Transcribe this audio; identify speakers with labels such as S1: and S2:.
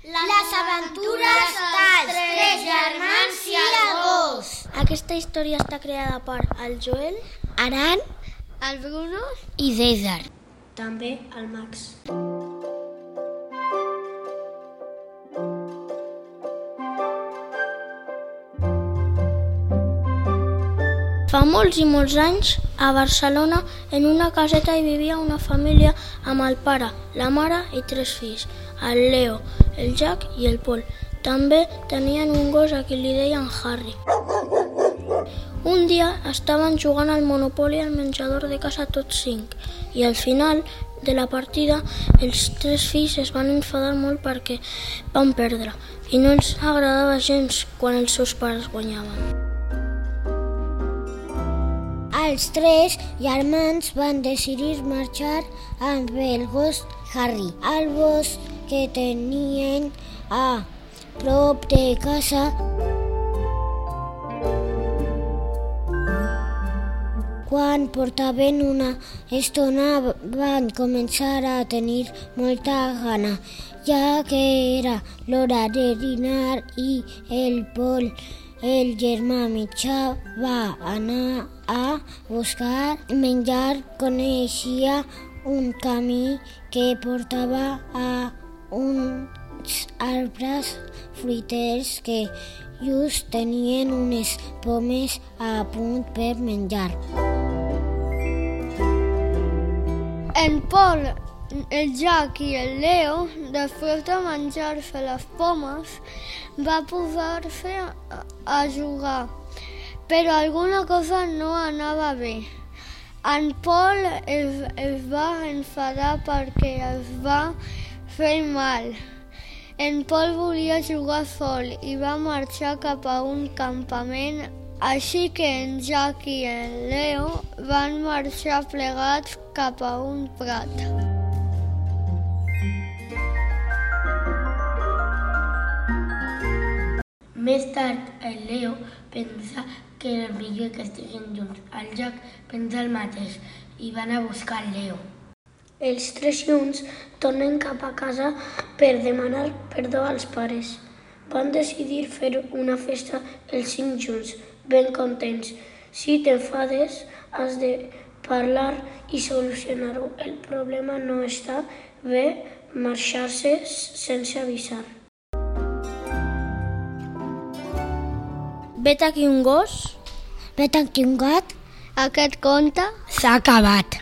S1: Les aventures dels tres germans i el gos.
S2: Aquesta història està creada per el Joel,
S3: Aran,
S2: el Bruno
S3: i César.
S2: També el Max. Fa molts i molts anys, a Barcelona, en una caseta hi vivia una família amb el pare, la mare i 3 fills, el Leo, el Jack i el Paul. També tenien un gos a qui li deien Harry. Un dia estaven jugant al Monopoly al menjador de casa tots 5 i al final de la partida els 3 fills es van enfadar molt perquè van perdre i no els agradava gens quan els seus pares guanyaven.
S3: Els 3 germans van decidir marxar amb el gos Harry al bosc que tenien a prop de casa. Quan portaven una estona van començar a tenir molta gana, ja que era l'hora de dinar i el Paul, el germà mitjà, va anar a buscar menjar. Coneixia un camí que portava a uns arbres fruiters que just tenien unes pomes a punt per menjar.
S2: En Paul, el Jack i el Leo, després de menjar-se les pomes, va posar-se a jugar, però alguna cosa no anava bé. En Paul es va enfadar perquè es va fer mal. En Paul volia jugar sol i va marxar cap a un campament, així que en Jack i en Leo van marxar plegats cap a un prat.
S4: Més tard, el Leo pensa que era millor que estiguin junts. El Jack pensa el mateix i van a buscar el Leo.
S2: Els 3 junts tornen cap a casa per demanar perdó als pares. Van decidir fer una festa els 5 junts, ben contents. Si t'enfades, has de parlar i solucionar-ho. El problema no està bé marxar-se sense avisar. Vet aquí un gos.
S3: Vet aquí un gat.
S2: Aquest conte
S3: S'ha acabat.